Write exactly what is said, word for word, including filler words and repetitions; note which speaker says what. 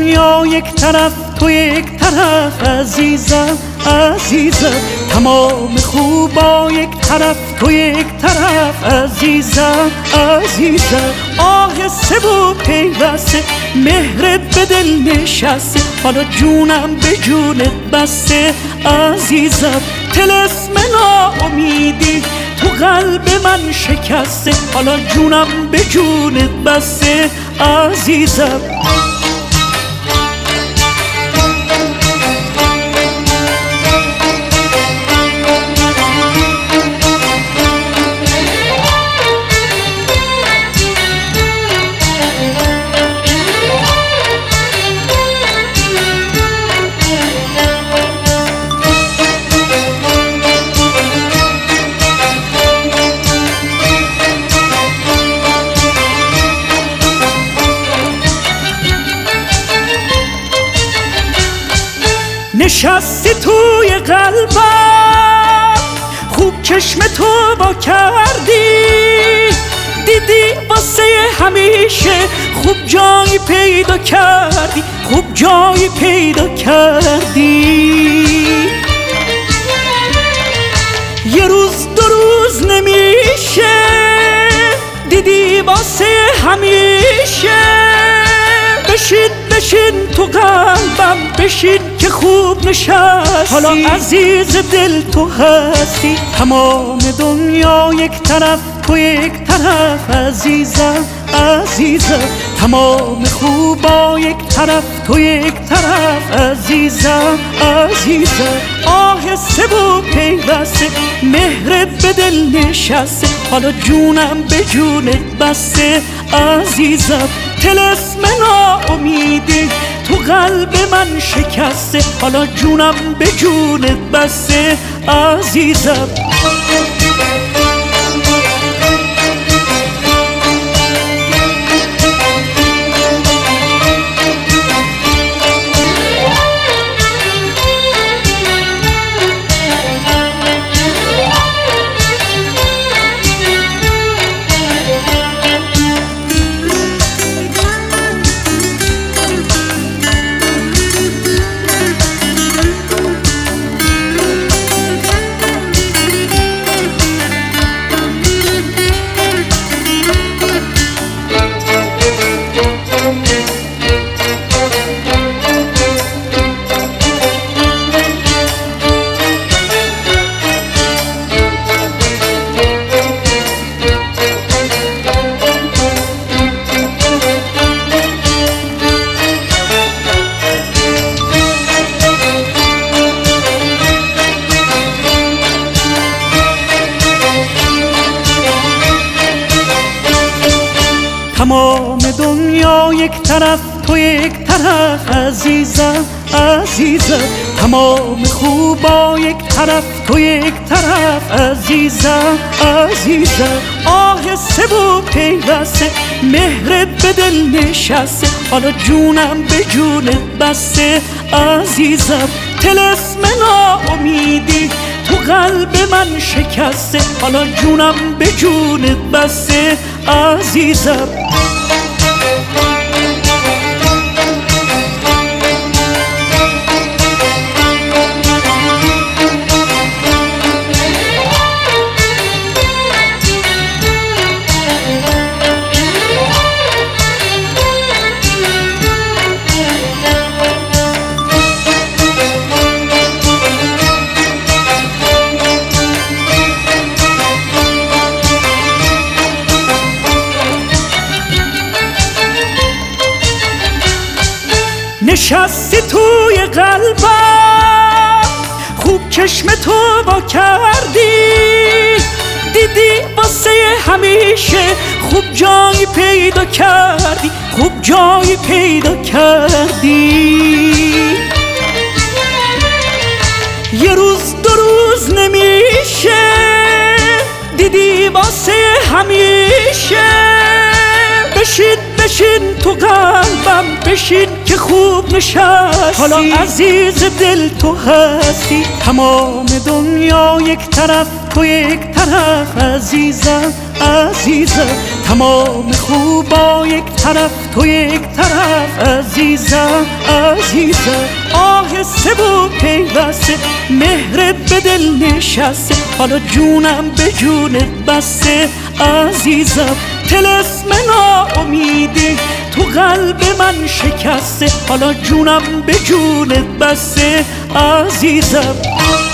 Speaker 1: دنیا یک طرف، تو یک طرف عزیزم عزیزم. تمام خوبا یک طرف، تو یک طرف عزیزم عزیزم. آهسته و پیوسته مهرت به دل نشسته، حالا جونم به جونت بسته عزیزم. طلسم ناامیدی تو قلب من شکسته، حالا جونم به جونت بسته عزیزم. نشستی توی قلبم، خوب چشم تو با کردی، دیدی واسه همیشه خوب جایی پیدا کردی، خوب جایی پیدا کردی. یه روز دو روز نمیشه، دیدی واسه همیشه. بشین بشین تو قلبم، بشین که خوب نشستی، حالا عزیز دل تو هستی. تمام دنیا یک طرف، تو یک طرف عزیزم عزیزم. تمام خوبا یک طرف، تو یک طرف عزیزم عزیزم. آهسته و پیوسته مهرت به دل نشسته، حالا جونم به جونت بسته عزیزم. طلسم ناامیدی تو قلب من شکسته، حالا جونم به جونت بسته عزیزم. تمام دنیا یک طرف، تو یک طرف عزیزم عزیزم. تمام خوبا یک طرف، تو یک طرف عزیزم عزیزم. آهسته و پیوسته مهرت به دل نشسته، حالا جونم به جونت بسته عزیزم. طلسم ناامیدی تو قلب من شکسته، حالا جونم به جونت بسته عزیزم. نشستی توی قلبم، خوب چشم تو با کردی، دیدی واسه همیشه خوب جایی پیدا کردی، خوب جایی پیدا کردی. یه روز دو روز نمیشه، دیدی واسه همیشه. بشین بشین تو قلبم، بشین که خوب نشستی، حالا عزیز دل تو هستی. تمام دنیا یک طرف، تو یک طرف عزیزم عزیزم. تمام خوبا یک طرف تو یک طرف عزیزم عزیزم آهسته و پیوسته مهرت به دل نشسته حالا جونم به جونت بسته عزیزم طلسم ناامیدی تو قلب من شکسته حالا جونم به جونت بسته عزیزم